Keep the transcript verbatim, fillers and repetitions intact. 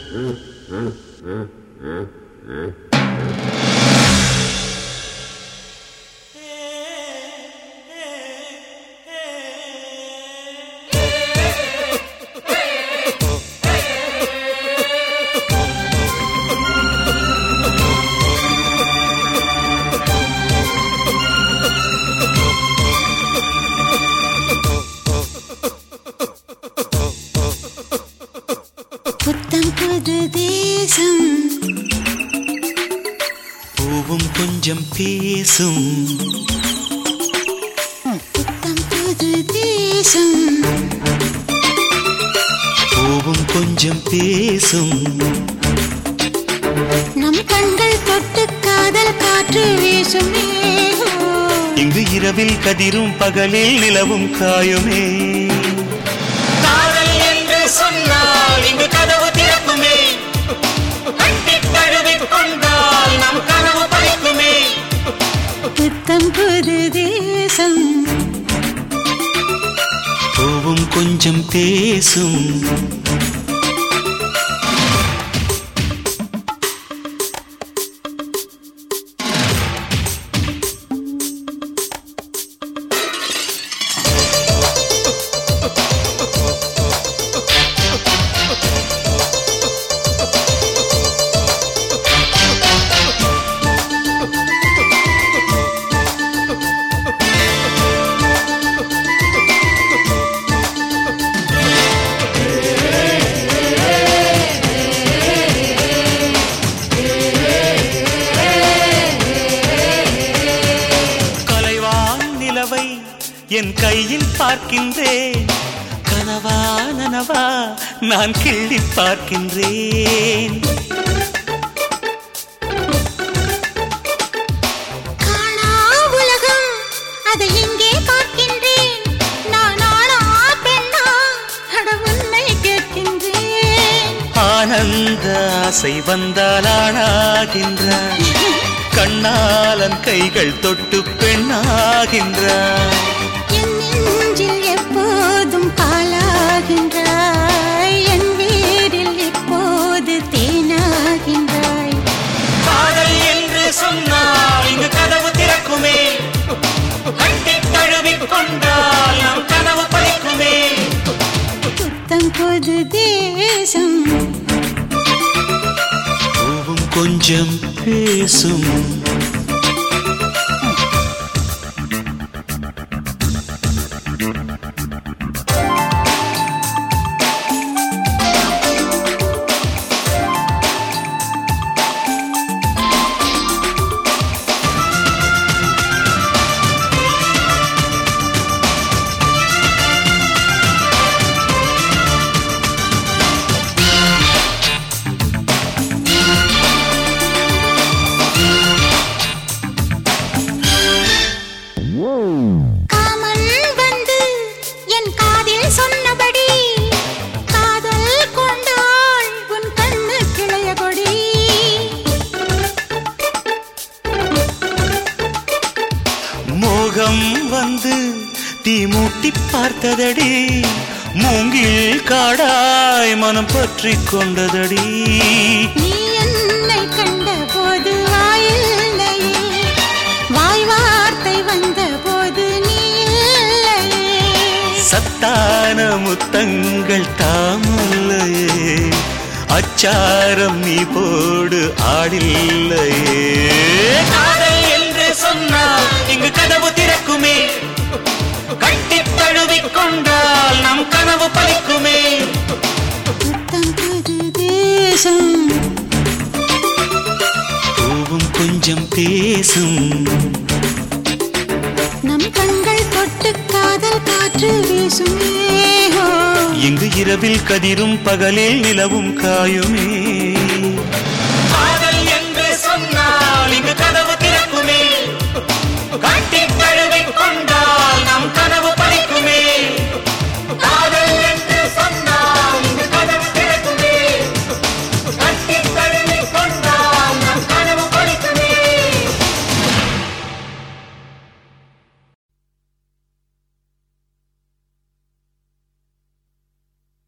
புத்தம் புது தேசம் பூவும் கொஞ்சம் பேசும். புத்தம் புது தேசம் பூவும் கொஞ்சம் பேசும். நம் கண்கள் தொட்டு காதல் காற்று வீசுமே. இங்கு இரவில் கதிரும் பகலில் நிலவும் காயுமே. காதல் என்று சொன்னால் இங்கு கதவு திறக்குமே. கட்டி தழுவிக் கொண்டால் நம் கனவு பறிக்குமே. புத்தம் புது தேசம் பூவும் கொஞ்சம் பேசும். என் கையில் பார்க்கின்றேன். கனவா நனவா நான் கிள்ளி பார்க்கின்றேன். காணா உலகம் அதை இங்கே பார்க்கின்றேன். நான் ஆனா பெண்ணா அட உன்னை கேட்கின்றேன். ஆனந்த ஆசை வந்தால் ஆனாகின்றான். கண்ணாலன் கைகள் தொட்டு பெண்ணாகின்றான். என் நெஞ்சில் எப்போதும் பாலாகின்றாய். என் வீரில் எப்போது தேனாகின்றாய். காதல் என்று சொன்னால் இங்கு கதவு திறக்குமே. கட்டி தழுவிக் கொண்டால் நம் கனவு பறிக்குமே. புத்தம் புது தேசம் பூவும் கொஞ்சம் பேசும். காமன் வந்து என் காதில் சொன்னபடி காதல் கொண்டாள் உன் கண்ணு கிளைய கொடி. மோகம் வந்து தீ மூட்டி பார்த்ததடி. மூங்கில் காடாய் மனம் பற்றி கொண்டதடி. நீ என்னை கண்ட போது வாயில்லையே, வாய் வார்த்தை வந்த போது நீ இல்லையே. சத்தான முத்தங்கள் தாமல்லையே. அச்சாரம் நீ போடு ஆடில்லையே. காதல் என்று சொன்னால் இங்கு கதவு திறக்குமே. கட்டி தழுவிக் கொண்டால் நம் கனவு பறிக்குமே. புத்தம் புது தேசம் பூவும் கொஞ்சம் பேசும். நம் கண்கள் தொட்டு காதல் காற்று வீசுமே. இங்கு இரவில் கதிரும் பகலில் நிலவும் காயுமே.